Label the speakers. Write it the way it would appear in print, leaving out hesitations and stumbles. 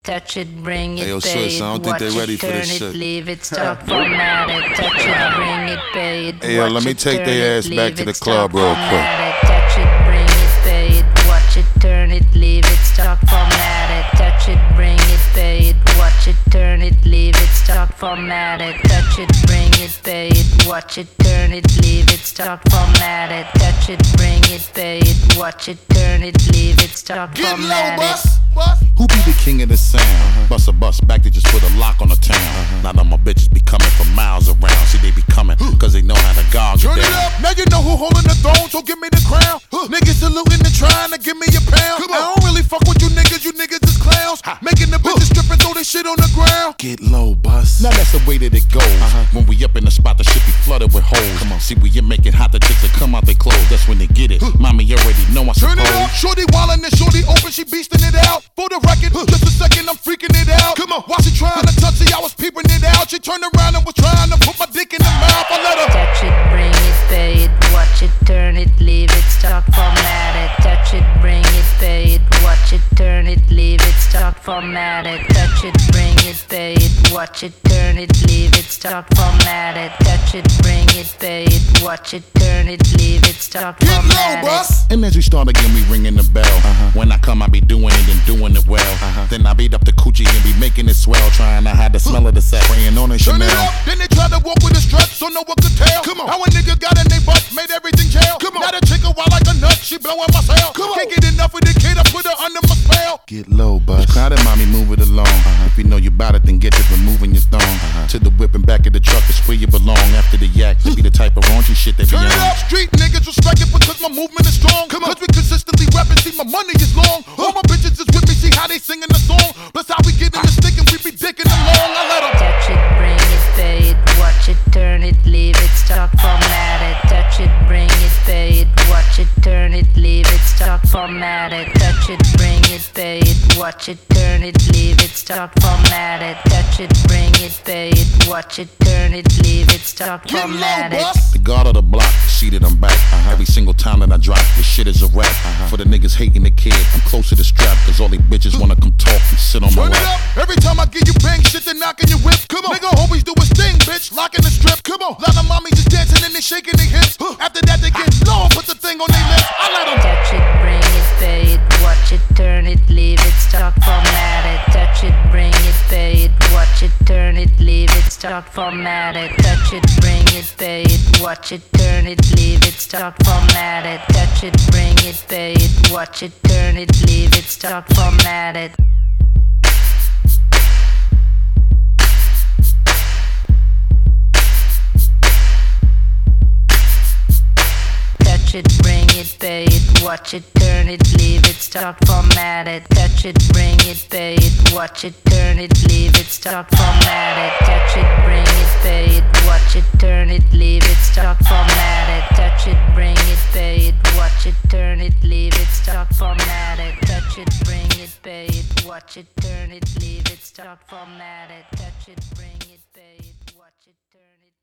Speaker 1: Touch it, bring it,
Speaker 2: Hey, yo,
Speaker 1: pay
Speaker 2: Swiss,
Speaker 1: it,
Speaker 2: I don't think
Speaker 1: watch
Speaker 2: they ready
Speaker 1: it,
Speaker 2: for
Speaker 1: turn
Speaker 2: this
Speaker 1: it,
Speaker 2: shit.
Speaker 1: leave it, stop, format it. Touch it, bring it, pay it,
Speaker 2: Hey, yo,
Speaker 1: watch
Speaker 2: let me
Speaker 1: it,
Speaker 2: take
Speaker 1: turn
Speaker 2: their
Speaker 1: it,
Speaker 2: ass back
Speaker 1: leave
Speaker 2: to
Speaker 1: it,
Speaker 2: the
Speaker 1: stop,
Speaker 2: club real
Speaker 1: format it. Touch it, bring it, pay it, watch it, turn it, leave it, stop, format it. Touch it, bring it, pay it, watch it, turn it, leave it, stop, format it. Touch it, bring it, pay it, watch it, turn it, leave it, stop, format it. Touch it, bring it, pay it, watch it, turn it, leave it, stop, format it.
Speaker 2: Who be the king of the sound? Bust a bus back to just put a lock on the town. Now that my bitches be coming from miles around. See, they be coming, cause they know how to gog
Speaker 3: Turn
Speaker 2: it
Speaker 3: it
Speaker 2: down.
Speaker 3: up, now you know who holding the throne, so give me the crown. Niggas saluting and trying to give me a pound. I don't really fuck with you niggas is clowns. Making the bitches strip and throw this shit on the ground.
Speaker 2: Get low, bus. Now that's the way that it goes. When we up in the spot, the shit be flooded with hoes. Come on, see, we you make it hot, the chicks that come out they clothes. That's when they get it. Mommy, you already know I
Speaker 3: Turn it
Speaker 2: suppose.
Speaker 3: up, shorty wildin' and shorty open, she beastin' it out. For the record, just a second, I'm freaking it out. Come on, while she trying to touch it, I was peeping it out. She turned around and was trying to put my dick in the mouth. I let her
Speaker 1: Touch it, bring it, pay it, watch it, turn it, leave it, stop, format it. Touch it, bring it, pay it, watch it, turn it, leave it, stop, format it. Touch it, bring it, pay it, watch it, turn it, leave it, stop, format it. Touch it, bring it, pay it, watch it, turn it, leave it, stop,
Speaker 3: get low,
Speaker 1: format it.
Speaker 3: bus.
Speaker 2: And as we start again, we ringing the bell. When I come, I be doing it and doing it well. Then I beat up the coochie and be making it swell. Trying to hide the smell of the sack, spraying on a
Speaker 3: Turn
Speaker 2: Chanel.
Speaker 3: it up, then they try to walk with a strut, so no one could tell. Come on, how a nigga got in they butt, made everything jail. Come on, now the chick a wild like a nut, she blowing my cell. Come on, can't get enough of the kid, I put her under my spell.
Speaker 2: Get low, bus. Crowded, mommy, move it along. If you know you bout it, then get to removing your thong. To the whip and back of the truck is where you belong. After the yak, to be the type of raunchy shit that be
Speaker 3: Turn it
Speaker 2: on.
Speaker 3: up, street niggas respect it because my movement is strong. Cause we consistently rapping, see my money is long. All my bitches is with me, see how they singing the song. Plus how we getting the stick and we be dicking along. I let them
Speaker 1: Touch it, bring it, pay it, watch it, turn it, leave it, stop, format it. Touch it, bring it, pay it, watch it, turn it, leave it, stop, format it. Touch it, bring it, pay it, watch it, turn it, leave it, stop, format it. Touch it, bring it, pay it, watch it, turn it, leave it, stop,
Speaker 3: get low,
Speaker 1: format it.
Speaker 3: bus.
Speaker 2: The guard of the block, seated, I'm back. Every single time that I drop, this shit is a rap. For the niggas hating the kid, I'm close to the strap. Cause all they bitches wanna come talk and sit on my
Speaker 3: Turn it
Speaker 2: lap.
Speaker 3: up, every time I give you bang shit, they knocking your whip. Come on, nigga always do his thing, bitch, locking the strip. Come on, lot of mommies just dancing and they shaking their hips. After that they get low, put the thing on their lips. I let them
Speaker 1: Touch it, bring it, pay it, watch it, turn it, leave it, stop, format it. Touch it, bring it, pay it, watch it, turn it, leave it, stop, format it. Touch it, bring it, pay it, watch it, turn it, leave it, stop, format it. Touch it, bring it, pay it, watch it, turn it, leave it, stop, format it. Touch it, bring it, pay it, watch it, turn it, leave it, stop, format it. Touch it, bring it, pay it, watch it, turn it, leave it, stop, format it. Touch it, bring it, pay it, watch it, turn it, leave it, stop, format it. Touch it, bring it, pay it, watch it, turn it, leave it, stop, format it. Touch it, bring it, pay it, watch it, turn it, leave it, stop, format it. Touch it, bring it, pay it, watch it, turn it.